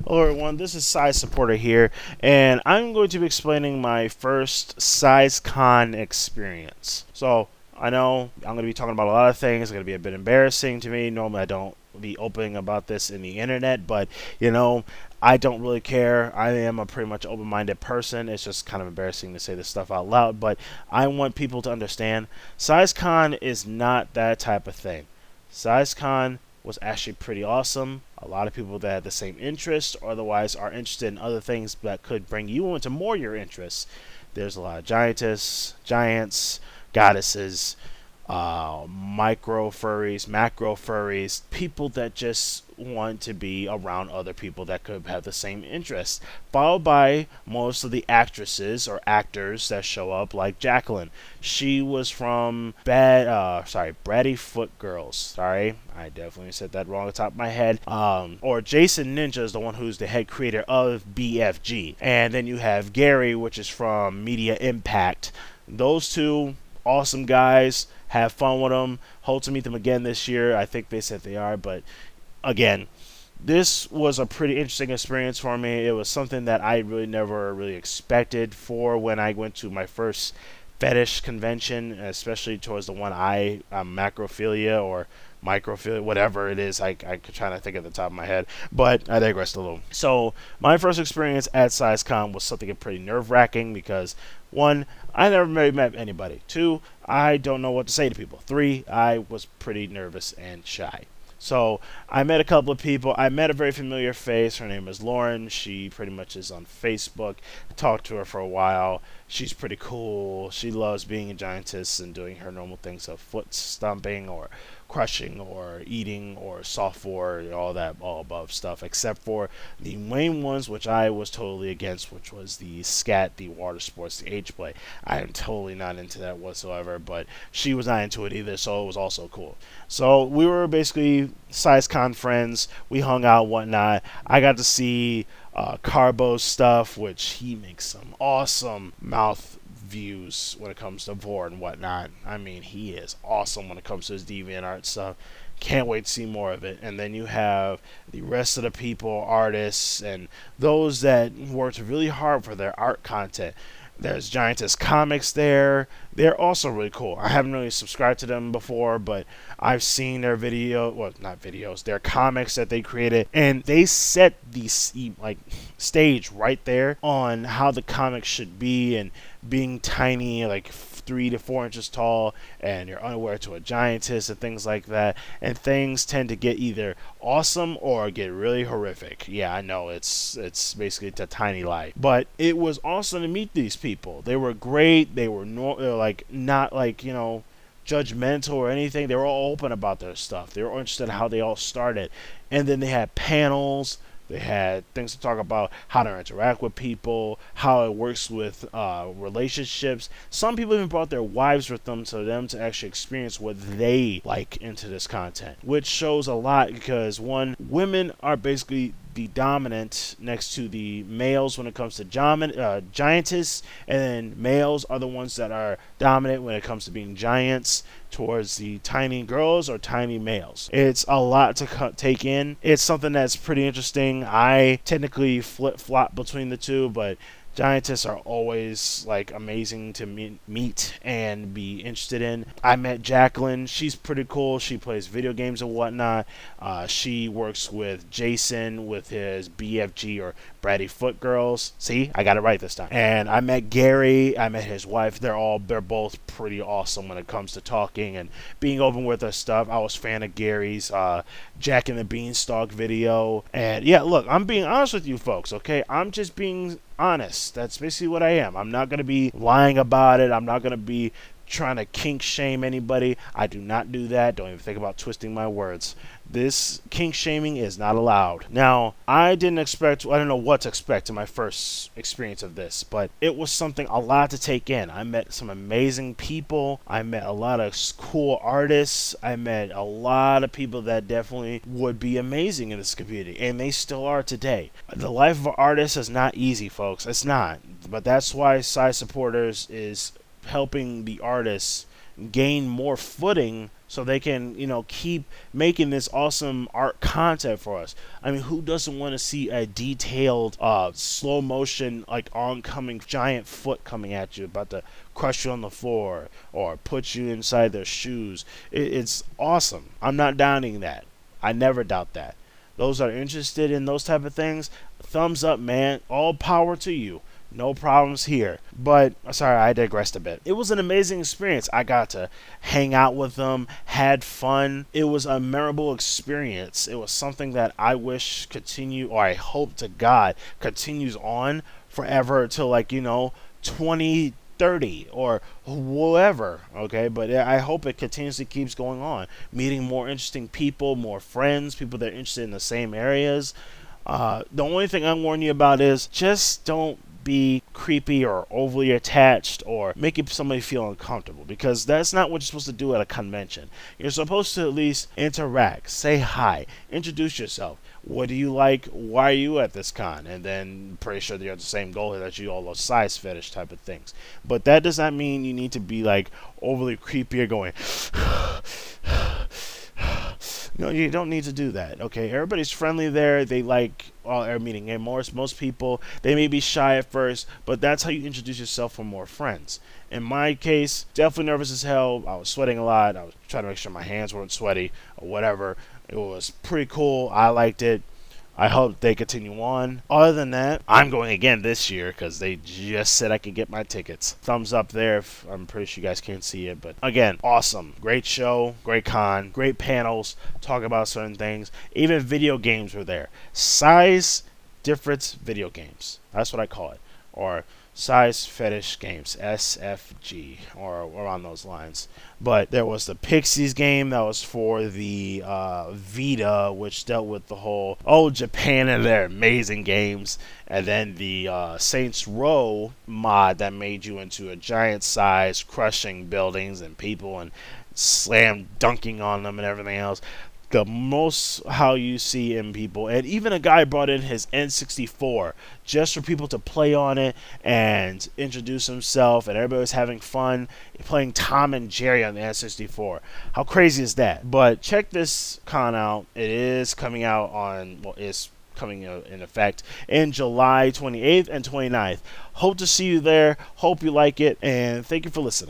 Hello everyone, this is Size Supporter here, and I'm going to be explaining my first SizeCon experience. So, I know I'm going to be talking about a lot of things. It's going to be a bit embarrassing to me. Normally I don't be opening about this in the internet, but, I don't really care. I am a pretty much open-minded person. It's just kind of embarrassing to say this stuff out loud, but I want people to understand SizeCon is not that type of thing. SizeCon was actually pretty awesome. A lot of people that had the same interest or otherwise are interested in other things that could bring you into more your interests. There's a lot of giants, goddesses, micro furries, macro furries, people that just want to be around other people that could have the same interests, followed by most of the actresses or actors that show up, like Jacqueline. She was from Bratty Foot Girls. Sorry, I definitely said that wrong on the top of my head. Or Jason Ninja is the one who's the head creator of BFG, and then you have Gary, which is from Media Impact. Those two awesome guys. Have fun with them. Hope to meet them again this year. I think they said they are, but again, this was a pretty interesting experience for me. It was something that I really never really expected for when I went to my first fetish convention, especially towards the one macrophilia or microphilia, whatever it is. I could try to think at the top of my head, but I digressed a little. So my first experience at SizeCon was something pretty nerve-wracking because, one, I never really met anybody. Two, I don't know what to say to people. Three, I was pretty nervous and shy. So I met a couple of people. I met a very familiar face. Her name is Lauren. She pretty much is on Facebook. I talked to her for a while. She's pretty cool. She loves being a giantess and doing her normal things of foot stomping or crushing or eating or software, all above stuff, except for the main ones, which I was totally against, which was the scat, the water sports, the H-play. I am totally not into that whatsoever, but she was not into it either, so it was also cool. So we were basically SizeCon friends. We hung out, whatnot. I got to see Carbo's stuff, which he makes some awesome mouth views when it comes to vor and whatnot. I mean, he is awesome when it comes to his DeviantArt stuff. Can't wait to see more of it. And then you have the rest of the people, artists, and those that worked really hard for their art content. There's Giantess Comics there. They're also really cool. I haven't really subscribed to them before, but I've seen their not videos, their comics that they created, and they set the stage right there on how the comics should be, and being tiny, like 3 to 4 inches tall, and you're unaware to a giantess and things like that. And things tend to get either awesome or get really horrific. Yeah, I know it's basically a tiny lie, but it was awesome to meet these people. They were great. They were not judgmental or anything. They were all open about their stuff. They were interested in how they all started, and then they had panels. They had things to talk about how to interact with people, how it works with relationships. Some people even brought their wives with them so them to actually experience what they like into this content, which shows a lot because, one, women are basically the dominant next to the males when it comes to giantess, and then males are the ones that are dominant when it comes to being giants towards the tiny girls or tiny males. It's a lot to take in. It's something that's pretty interesting. I technically flip-flop between the two, but giantess are always amazing to meet and be interested in. I met Jacqueline. She's pretty cool. She plays video games and whatnot. She works with Jason with his BFG or Bratty Foot Girls. See, I got it right this time. And I met Gary. I met his wife. They're both pretty awesome when it comes to talking and being open with their stuff. I was a fan of Gary's Jack and the Beanstalk video. And yeah, look, I'm being honest with you folks, okay? I'm just being honest. That's basically what I am. I'm not going to be lying about it. I'm not going to be trying to kink shame anybody. I do not do that. Don't even think about twisting my words. This kink shaming is not allowed. Now, I don't know what to expect in my first experience of this, but it was a lot to take in. I met some amazing people. I met a lot of cool artists. I met a lot of people that definitely would be amazing in this community, and they still are today. The life of an artist is not easy, folks. It's not. But that's why Size Supporters is helping the artists gain more footing so they can, keep making this awesome art content for us. I mean, who doesn't want to see a detailed, slow motion, like oncoming giant foot coming at you, about to crush you on the floor or put you inside their shoes? It's awesome. I'm not doubting that. I never doubt that. Those that are interested in those type of things, thumbs up, man. All power to you. No problems here. But, sorry, I digressed a bit. It was an amazing experience. I got to hang out with them, had fun. It was a memorable experience. It was something that I wish continue, or I hope to God continues on forever until, 2030 or whatever. Okay, but I hope it continuously keeps going on, meeting more interesting people, more friends, people that are interested in the same areas. The only thing I'm warning you about is just don't be creepy or overly attached or making somebody feel uncomfortable, because that's not what you're supposed to do at a convention. You're supposed to at least interact, say hi, introduce yourself. What do you like? Why are you at this con? And then pretty sure they're at the same goal that you, all those size fetish type of things. But that does not mean you need to be like overly creepy or going no, you don't need to do that. Okay, everybody's friendly there. They like meeting. And most people, they may be shy at first, but that's how you introduce yourself for more friends. In my case, definitely nervous as hell. I was sweating a lot. I was trying to make sure my hands weren't sweaty or whatever. It was pretty cool. I liked it. I hope they continue on. Other than that, I'm going again this year because they just said I could get my tickets. Thumbs up there if I'm pretty sure you guys can't see it. But again, awesome. Great show, great con, great panels, talk about certain things. Even video games were there. Size difference video games. That's what I call it. Or size fetish games, SFG, or around those lines. But there was the Pixies game that was for the Vita, which dealt with the whole Japan and their amazing games, and then the Saints Row mod that made you into a giant size, crushing buildings and people and slam dunking on them and everything else. The most how you see in people, and even a guy brought in his N64 just for people to play on it and introduce himself, and everybody was having fun playing Tom and Jerry on the N64. How crazy is that? But check this con out. It is coming out on, it's coming in effect in July 28th and 29th. Hope to see you there. Hope you like it, and thank you for listening.